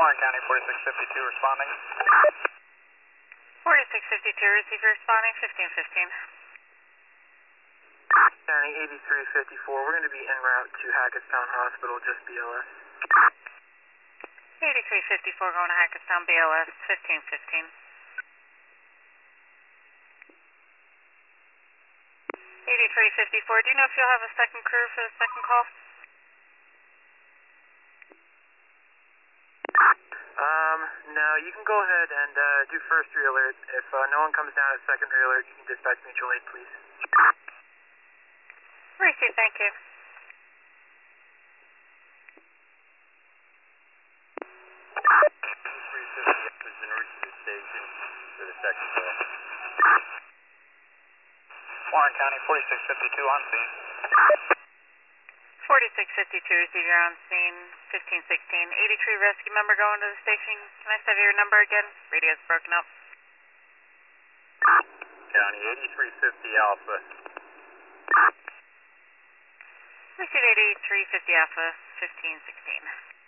Warren County 4652 responding. 4652, receiver responding, 1515. County 8354, we're going to be en route to Hackettstown Hospital, just BLS. 8354 going to Hackettstown, BLS, 1515. 8354, do you know if you'll have a second crew for the second call? No, you can go ahead and do first re-alert. If no one comes down at second re-alert, you can dispatch mutual aid, please. Receive, thank you. Has been reached to the station for the second call. Warren County 4652 on scene. 4652, receiver on scene, 1516. 83 rescue member going to the station. Can I have your number again? Radio's broken up. County 8350 Alpha. Receive 8350 Alpha, 1516.